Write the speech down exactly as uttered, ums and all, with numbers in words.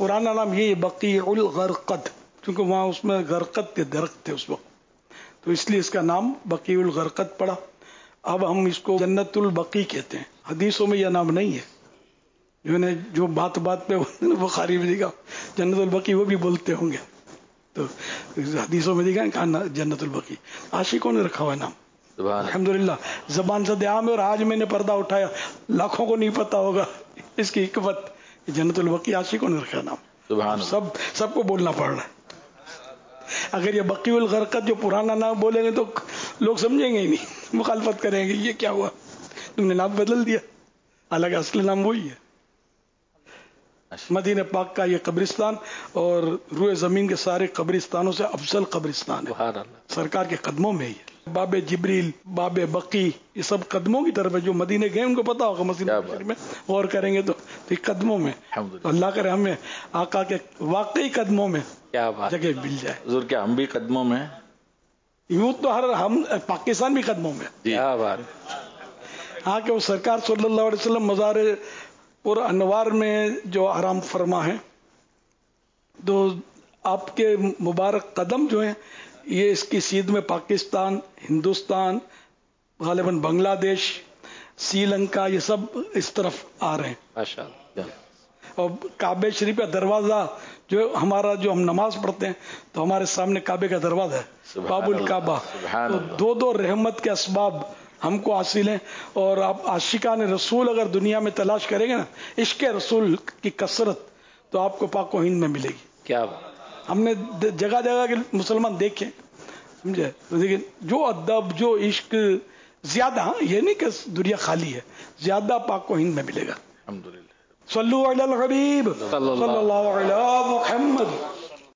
پرانا نام یہ بقیع الغرقد، کیونکہ وہاں اس میں غرقد کے درخت تھے اس وقت، تو اس لیے اس کا نام بقیع الغرقد پڑا۔ اب ہم اس کو جنت البقیع کہتے ہیں، حدیثوں میں یہ نام نہیں ہے، جو نے جو بات بات پہ بخاری میں دیکھا جنت البقیع وہ بھی بولتے ہوں گے، تو حدیثوں میں دیکھا کہا جنت البقیع، عاشقوں نے رکھا ہوا ہے نام۔ الحمدللہ زبان سے عام ہے، اور آج میں نے پردہ اٹھایا، لاکھوں کو نہیں پتا ہوگا اس کی حکمت، جنت البقیع عاشقوں نے رکھا نام، سبحان سب سب کو بولنا پڑ رہا ہے۔ اگر یہ بقیع الغرقد جو پرانا نام بولیں گے تو لوگ سمجھیں گے ہی نہیں، مخالفت کریں گے، یہ کیا ہوا تم نے نام بدل دیا، حالانکہ اصل نام وہی ہے۔ مدینہ پاک کا یہ قبرستان اور روئے زمین کے سارے قبرستانوں سے افضل قبرستان ہے، سرکار کے قدموں میں ہی ہے۔ باب جبریل، باب بقیع، یہ سب قدموں کی طرف ہے، جو مدینے گئے ان کو پتا ہوگا، مدینہ شریف میں غور کریں گے تو یہ قدموں میں، اللہ کرے ہمیں آقا کے واقعی قدموں میں کیا بات جگہ مل جائے۔ حضور کیا ہم بھی قدموں میں؟ یوں تو ہر ہم پاکستان بھی قدموں میں، کیا بات، ہاں کہ وہ سرکار صلی اللہ علیہ وسلم مزار پر انوار میں جو آرام فرما ہے، تو آپ کے مبارک قدم جو ہیں یہ اس کی سیدھ میں پاکستان، ہندوستان، غالباً بنگلہ دیش، سری لنکا، یہ سب اس طرف آ رہے ہیں۔ ماشاء اللہ، اور کعبہ شریف کا دروازہ جو ہمارا، جو ہم نماز پڑھتے ہیں تو ہمارے سامنے کعبے کا دروازہ ہے، باب الکعبہ، تو دو دو رحمت کے اسباب ہم کو حاصل ہیں۔ اور آپ عاشقان رسول اگر دنیا میں تلاش کریں گے نا، عشق رسول کی کثرت، تو آپ کو پاک و ہند میں ملے گی۔ کیا بات، ہم نے جگہ جگہ کے مسلمان دیکھے، سمجھے، لیکن جو ادب، جو عشق زیادہ، یہ نہیں کہ دنیا خالی ہے، زیادہ پاک و ہند میں ملے گا۔ الحمدللہ، صلو علی الحبیب صلی اللہ علیہ